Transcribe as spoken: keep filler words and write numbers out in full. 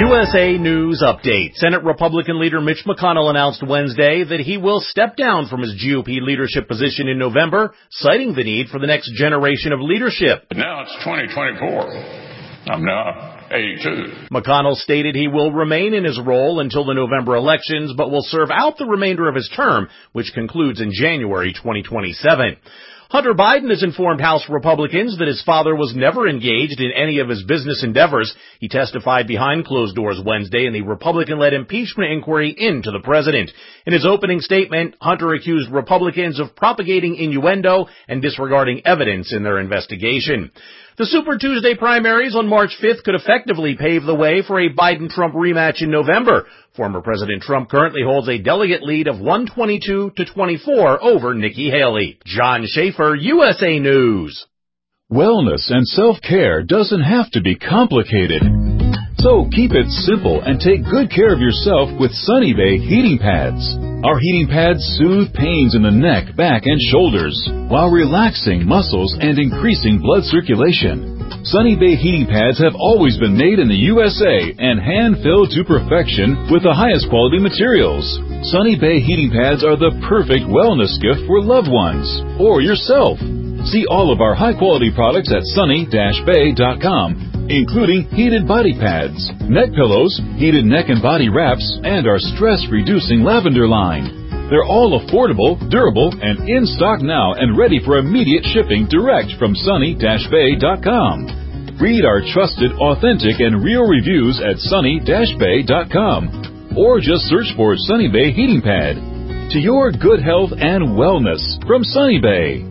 U S A News Update. Senate Republican leader Mitch McConnell announced Wednesday that he will step down from his G O P leadership position in November, citing the need for the next generation of leadership. Now it's twenty twenty-four. I'm now eighty-two. McConnell stated he will remain in his role until the November elections, but will serve out the remainder of his term, which concludes in January twenty twenty-seven. Hunter Biden has informed House Republicans that his father was never engaged in any of his business endeavors. He testified behind closed doors Wednesday in the Republican-led impeachment inquiry into the president. In his opening statement, Hunter accused Republicans of propagating innuendo and disregarding evidence in their investigation. The Super Tuesday primaries on March fifth could effectively pave the way for a Biden-Trump rematch in November. Former President Trump currently holds a delegate lead of one twenty-two to twenty-four over Nikki Haley. John Schaefer, U S A News. Wellness and self-care doesn't have to be complicated. So keep it simple and take good care of yourself with Sunny Bay heating pads. Our heating pads soothe pains in the neck, back, and shoulders while relaxing muscles and increasing blood circulation. Sunny Bay heating pads have always been made in the U S A and hand-filled to perfection with the highest quality materials. Sunny Bay heating pads are the perfect wellness gift for loved ones or yourself. See all of our high-quality products at sunny dash bay dot com, including heated body pads, neck pillows, heated neck and body wraps, and our stress-reducing lavender line. They're all affordable, durable, and in stock now and ready for immediate shipping direct from sunny dash bay dot com. Read our trusted, authentic, and real reviews at sunny dash bay dot com, or just search for Sunny Bay Heating Pad. To your good health and wellness from Sunny Bay.